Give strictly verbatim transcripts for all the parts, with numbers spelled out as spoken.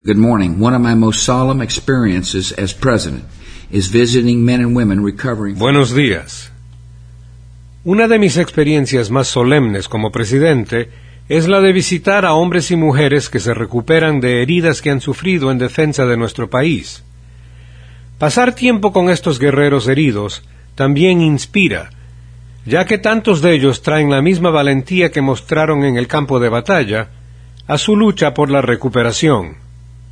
Good morning. One of my most solemn experiences as president is visiting men and women recovering. Buenos días. Una de mis experiencias más solemnes como presidente es la de visitar a hombres y mujeres que se recuperan de heridas que han sufrido en defensa de nuestro país. Pasar tiempo con estos guerreros heridos también inspira, ya que tantos de ellos traen la misma valentía que mostraron en el campo de batalla a su lucha por la recuperación.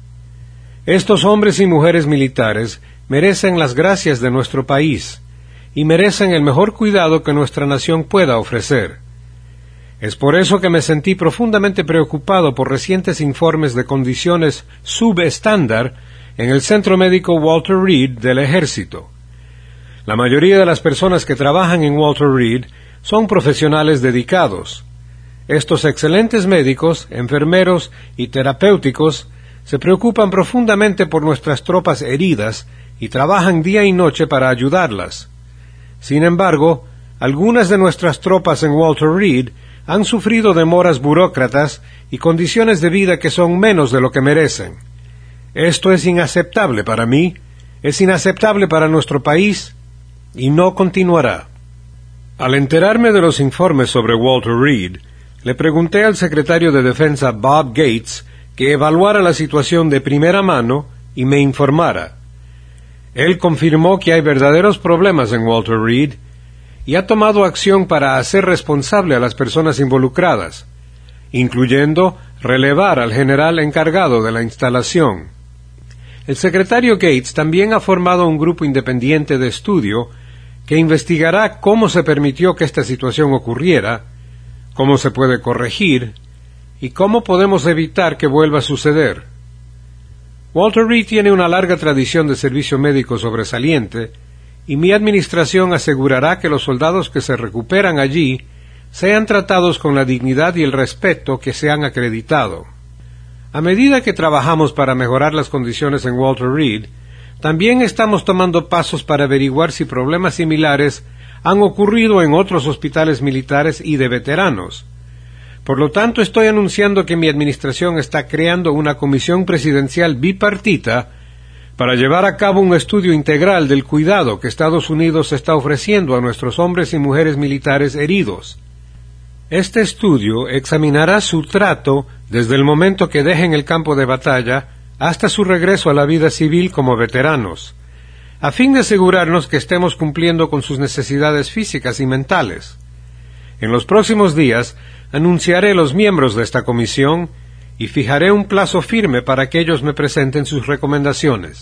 Estos hombres y mujeres militares merecen las gracias de nuestro país y merecen el mejor cuidado que nuestra nación pueda ofrecer. Es por eso que me sentí profundamente preocupado por recientes informes de condiciones subestándar en el Centro Médico Walter Reed del Ejército. La mayoría de las personas que trabajan en Walter Reed son profesionales dedicados. Estos excelentes médicos, enfermeros y terapéuticos se preocupan profundamente por nuestras tropas heridas y trabajan día y noche para ayudarlas. Sin embargo, algunas de nuestras tropas en Walter Reed han sufrido demoras burócratas y condiciones de vida que son menos de lo que merecen. Esto es inaceptable para mí, es inaceptable para nuestro país y no continuará. Al enterarme de los informes sobre Walter Reed, le pregunté al secretario de Defensa Bob Gates que evaluara la situación de primera mano y me informara. Él confirmó que hay verdaderos problemas en Walter Reed y ha tomado acción para hacer responsable a las personas involucradas, incluyendo relevar al general encargado de la instalación. El secretario Gates también ha formado un grupo independiente de estudio que investigará cómo se permitió que esta situación ocurriera, cómo se puede corregir y cómo podemos evitar que vuelva a suceder. Walter Reed tiene una larga tradición de servicio médico sobresaliente y mi administración asegurará que los soldados que se recuperan allí sean tratados con la dignidad y el respeto que se han acreditado. A medida que trabajamos para mejorar las condiciones en Walter Reed, también estamos tomando pasos para averiguar si problemas similares han ocurrido en otros hospitales militares y de veteranos. Por lo tanto, estoy anunciando que mi administración está creando una comisión presidencial bipartita para llevar a cabo un estudio integral del cuidado que Estados Unidos está ofreciendo a nuestros hombres y mujeres militares heridos. Este estudio examinará su trato desde el momento que dejen el campo de batalla hasta su regreso a la vida civil como veteranos, a fin de asegurarnos que estemos cumpliendo con sus necesidades físicas y mentales. En los próximos días anunciaré los miembros de esta comisión y fijaré un plazo firme para que ellos me presenten sus recomendaciones.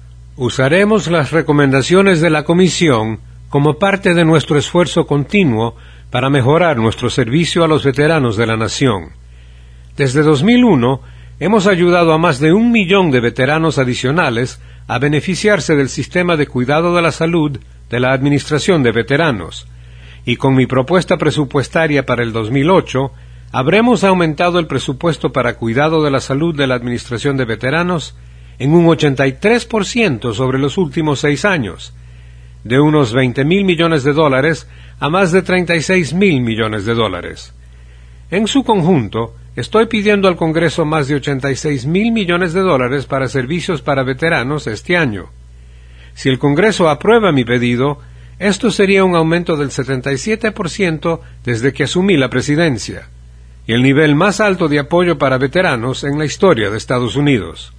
Usaremos las recomendaciones de la comisión como parte de nuestro esfuerzo continuo para mejorar nuestro servicio a los veteranos de la nación. Desde dos mil uno, hemos ayudado a más de un millón de veteranos adicionales a beneficiarse del sistema de cuidado de la salud de la Administración de Veteranos, y con mi propuesta presupuestaria para el dos mil ocho, habremos aumentado el presupuesto para cuidado de la salud de la Administración de Veteranos en un ochenta y tres por ciento sobre los últimos seis años, de unos veinte mil millones de dólares a más de treinta y seis mil millones de dólares. En su conjunto, estoy pidiendo al Congreso más de ochenta y seis mil millones de dólares para servicios para veteranos este año. Si el Congreso aprueba mi pedido, esto sería un aumento del setenta y siete por ciento desde que asumí la presidencia, y el nivel más alto de apoyo para veteranos en la historia de Estados Unidos.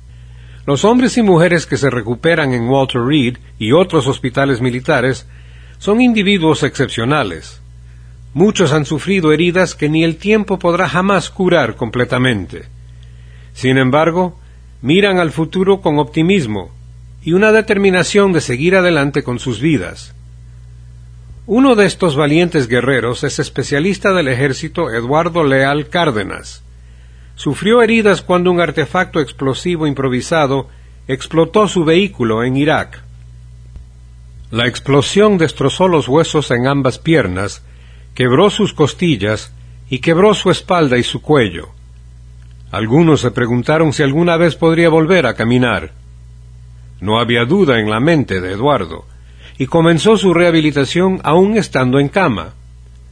Los hombres y mujeres que se recuperan en Walter Reed y otros hospitales militares son individuos excepcionales. Muchos han sufrido heridas que ni el tiempo podrá jamás curar completamente. Sin embargo, miran al futuro con optimismo y una determinación de seguir adelante con sus vidas. Uno de estos valientes guerreros es especialista del ejército Eduardo Leal Cárdenas. Sufrió heridas cuando un artefacto explosivo improvisado explotó su vehículo en Irak. La explosión destrozó los huesos en ambas piernas, quebró sus costillas y quebró su espalda y su cuello. Algunos se preguntaron si alguna vez podría volver a caminar. No había duda en la mente de Eduardo, y comenzó su rehabilitación aún estando en cama.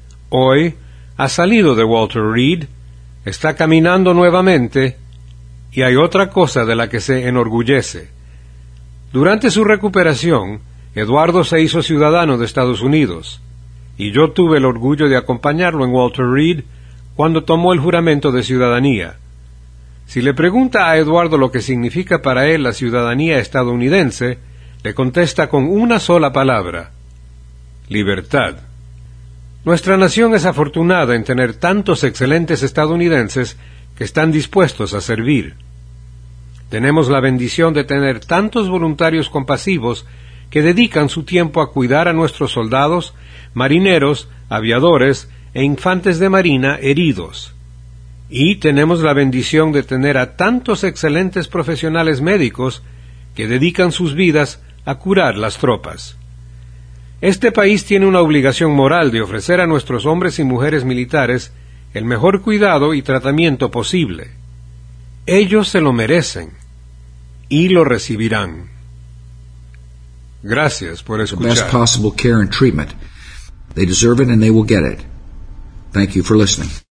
Hoy ha salido de Walter Reed, está caminando nuevamente Y hay otra cosa de la que se enorgullece. Durante su recuperación, Eduardo se hizo ciudadano de Estados Unidos, y yo tuve el orgullo de acompañarlo en Walter Reed cuando tomó el juramento de ciudadanía. Si le pregunta a Eduardo lo que significa para él la ciudadanía estadounidense, le contesta con una sola palabra: libertad. Nuestra nación es afortunada en tener tantos excelentes estadounidenses que están dispuestos a servir. Tenemos la bendición de tener tantos voluntarios compasivos que dedican su tiempo a cuidar a nuestros soldados, marineros, aviadores e infantes de marina heridos. Y tenemos la bendición de tener a tantos excelentes profesionales médicos que dedican sus vidas a curar las tropas. Este país tiene una obligación moral de ofrecer a nuestros hombres y mujeres militares el mejor cuidado y tratamiento posible. Ellos se lo merecen y lo recibirán. Gracias por escuchar. The best possible care and treatment. They deserve it and they will get it. Thank you for listening.